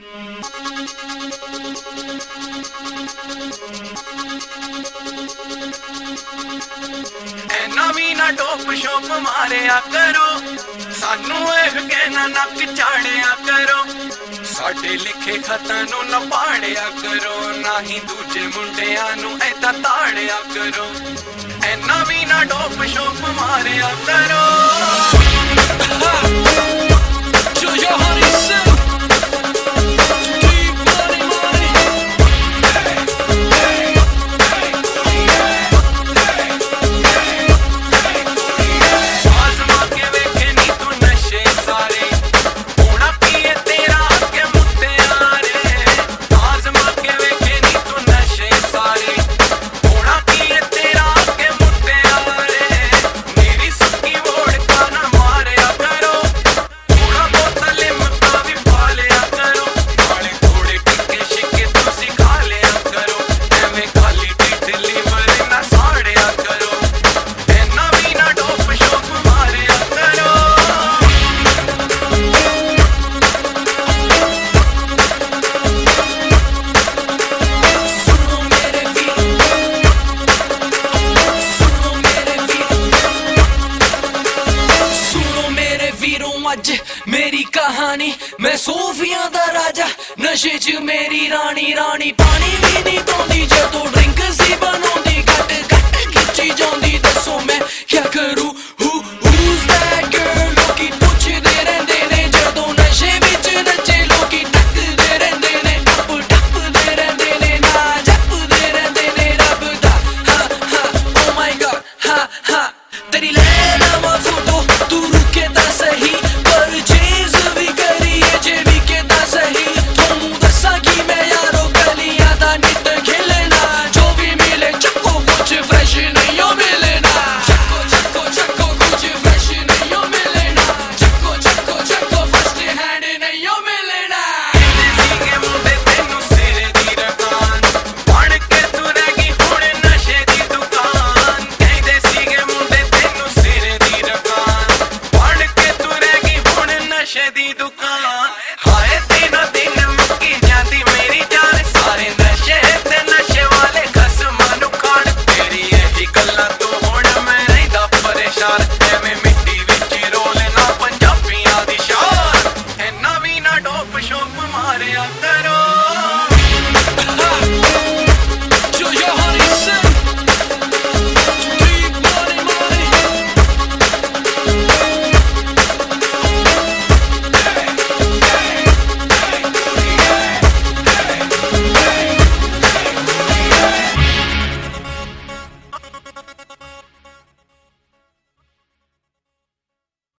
नवी ना टोप शोप मारिया करो, सानू एह कहना नक चाड़िया करो, साडे लिखे खतां नूं ना पाड़िया करो, ना ही दूजे मुंडियां नूं ऐदा ताड़िया करो। नवी ना टोप शोप मारिया करो। मेरी कहानी मैं सूफियां दा राजा, नशे च मेरी रानी रानी, पानी भी नहीं पौंदी जदों ड्रिंक सी बनाउंदी, घट घट खिच्ची जांदी, दसो मैं क्या करूं। who's that girl? लोकी पुछदे रहिंदे ने जदों नशे विच नचे, लोकी टकदे रहिंदे ने, टप टपदे रहिंदे ने, ना जपदे रहिंदे ने रब दा। हा हा ओ माय गॉड हा हा, तेरी ले लवां फोटो तू रुके तां सही, शोप मारिया करो।